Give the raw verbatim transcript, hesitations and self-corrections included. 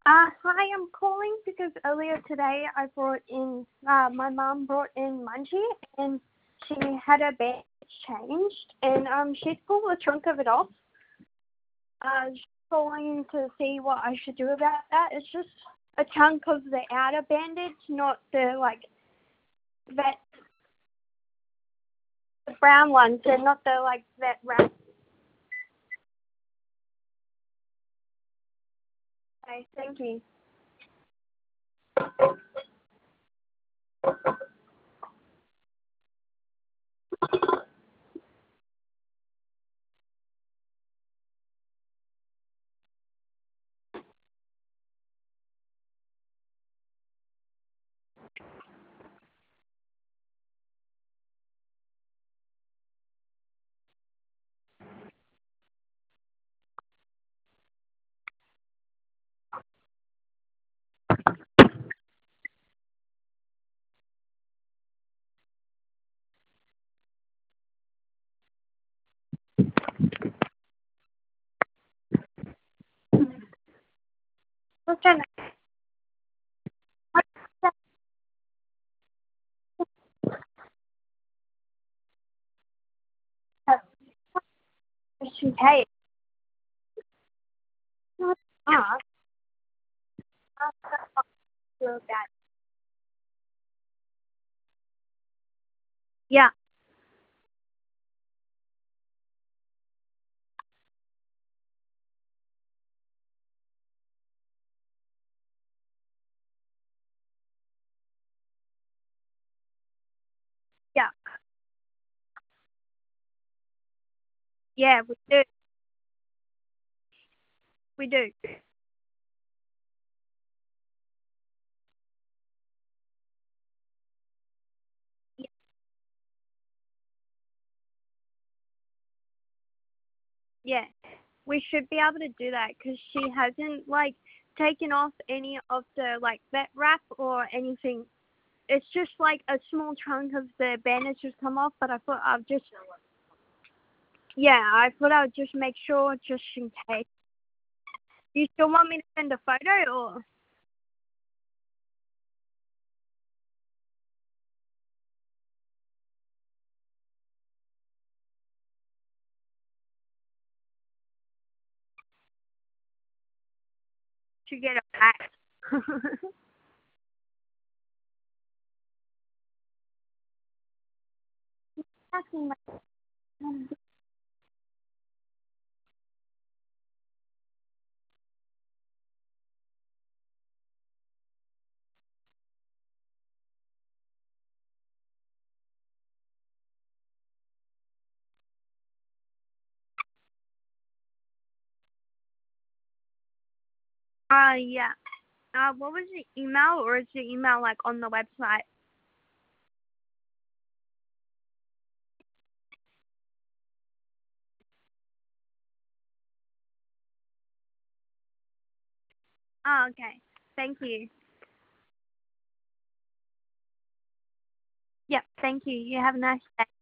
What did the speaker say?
Uh, hi, I'm calling because earlier today I brought in, uh, my mum brought in Munchie and she had her bandage changed and um she's pulled the chunk of it off. Uh, she's calling to see what I should do about that. It's just a chunk of the outer bandage, not the like vet, the brown ones, and not the like vet wrap. Okay, thank you. What's her name? She paid. Ah, that. Yeah, yeah, yeah. We do, we do. Yeah, we should be able to do that because she hasn't like taken off any of the like vet wrap or anything. It's just like a small chunk of the bandage has come off, but I thought I'd just yeah, I thought I would just make sure just in case. You still want me to send a photo or to get it back? Uh yeah. Uh, what was the email or is the email like on the website? Oh, okay. Thank you. Yep, thank you. You have a nice day.